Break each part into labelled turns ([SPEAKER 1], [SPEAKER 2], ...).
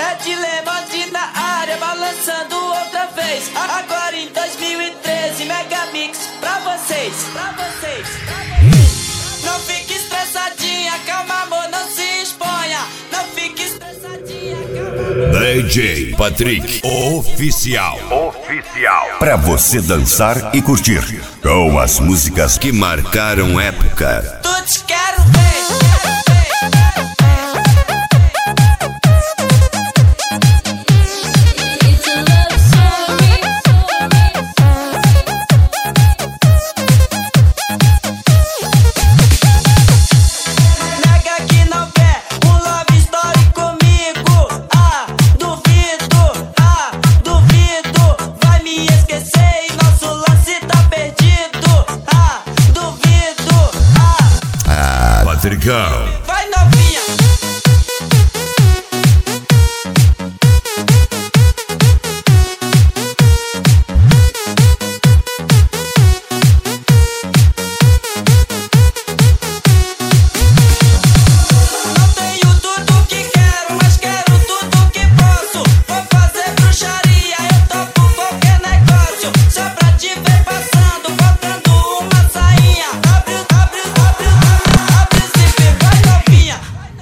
[SPEAKER 1] É Dilemonte na área, balançando outra vez. Agora em 2013, Megamix pra vocês. Não fique estressadinha, calma amor, não se exponha. Não fique estressadinha, calma amor.
[SPEAKER 2] DJ Patrick Oficial. Pra você dançar e curtir com as músicas que marcaram época.
[SPEAKER 1] Tu te quero ver.
[SPEAKER 2] Patricão.
[SPEAKER 1] Vai novinha. Não tenho tudo que quero, mas quero tudo que posso. Vou fazer bruxaria, eu topo qualquer negócio. Só pra te ver passando, botando uma sainha. Abre o zíper, vai novinha.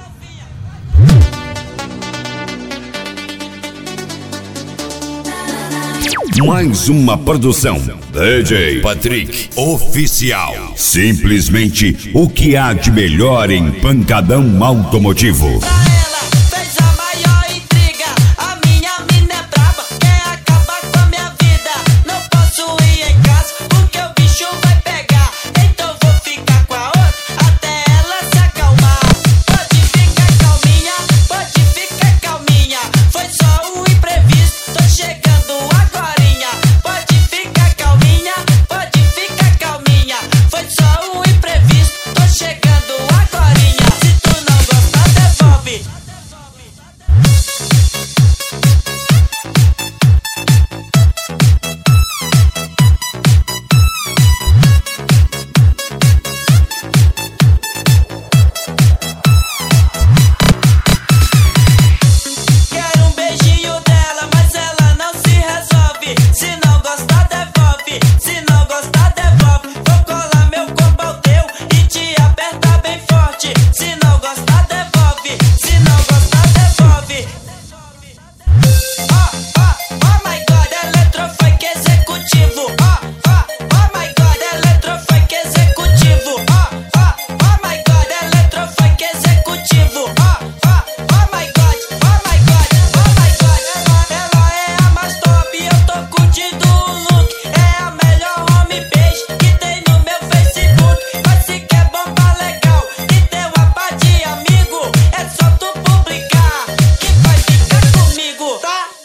[SPEAKER 2] Mais uma produção DJ Patrick Oficial. Simplesmente o que há de melhor em pancadão automotivo.
[SPEAKER 1] Pra ela fez a maior intriga. A minha mina é braba, quer acabar com a minha vida. Não posso ir em casa porque o bicho vai pegar. Então vou ficar com a outra até ela se acalmar. Pode ficar calminha, pode ficar calminha. Foi só um imprevisto, tô chegando agorinha. Pode ficar calminha, pode ficar calminha. Foi só um imprevisto, tô chegando agorinha. Se tu não gostar, devolve. Quero um beijinho dela, mas ela não se resolve. Se não gostar, devolve. Se não gostar, devolve. Vou colar meu corpo ao teu e te apertar bem forte. Se não gostar, devolve. Se não gostar, devolve. Oh my God, eletrofunk executivo. Oh my God, eletrofunk executivo. Oh my God, eletrofunk executivo. Oh my God, oh my God, oh my God. Ela é a mais top, eu tô curtindo o look. É a melhor homepage que tem no meu Facebook. Mas se quer bomba legal e ter uma pá de amigo, é só tu publicar que vai ficar comigo.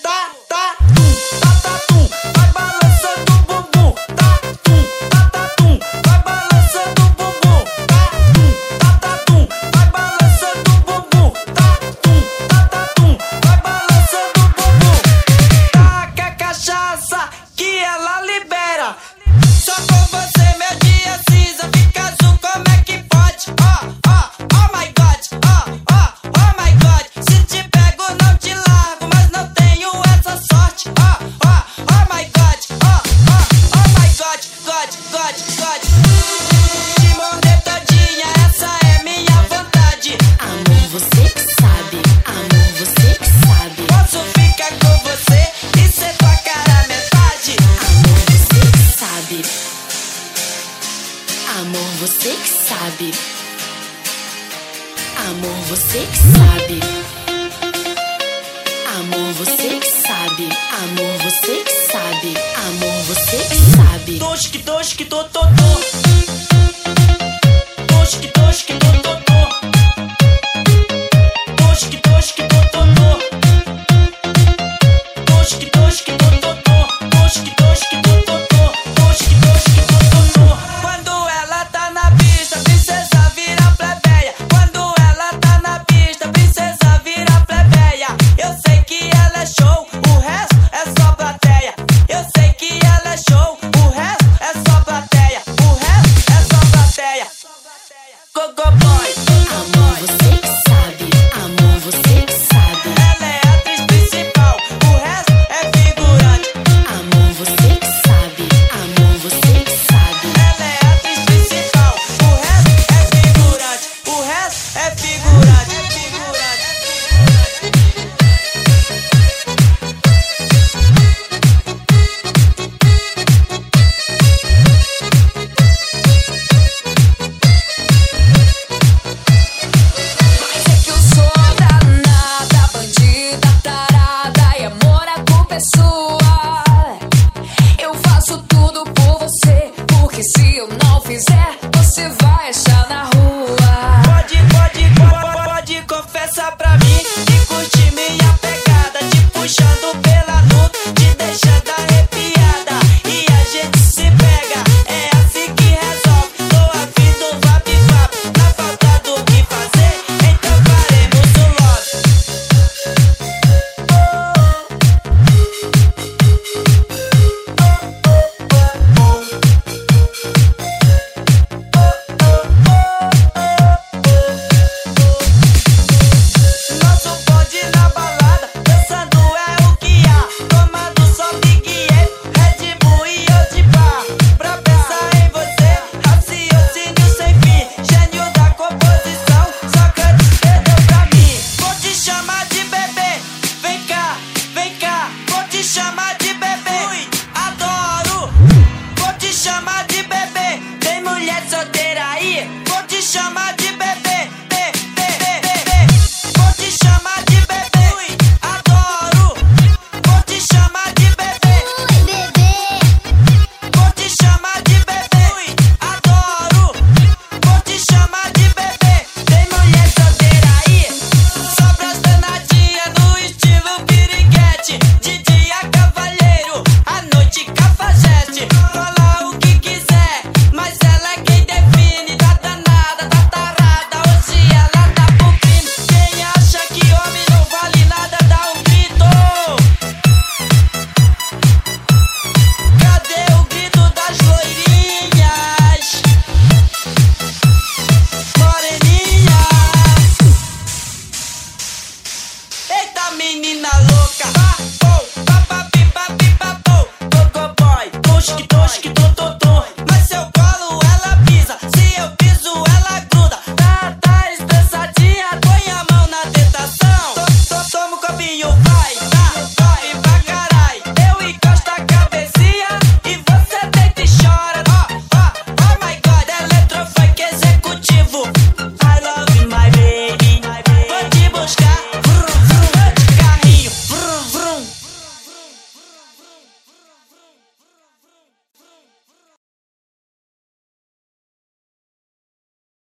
[SPEAKER 1] Tum, vai balançando o bumbum. Tum, vai balançando o bumbum. Tum, vai balançando o bumbum. Tum, vai balançando o bumbum. Taca a cachaça que ela libera. Só com você meu dia cinza fica azul, como é que pode? Oh my God, oh my God. Se te pego não te largo, mas não tenho essa sorte. Oh my God, oh my God, God. Te morder todinha, essa é minha vontade.
[SPEAKER 3] Amor, você que sabe. Amor, você que sabe.
[SPEAKER 1] Posso ficar com você e ser tua cara metade.
[SPEAKER 3] Amor, você que sabe. Amor, você que sabe. Amor, você que sabe. Amor, você que sabe. Amor, você que sabe. Amor, você que sabe.
[SPEAKER 1] Tosque, tototô. Tosque, tototô. Tosque, tototô. Tosque, tototô. Tosque, tototô. Quando ela tá na pista, princesa vira plebeia. Quando ela tá na pista, princesa vira plebeia. Eu sei que ela é show, o resto é só plateia. Eu sei que ela é show, o resto é só plateia. O resto
[SPEAKER 4] achar na rua.
[SPEAKER 1] Pode confessar pra mim.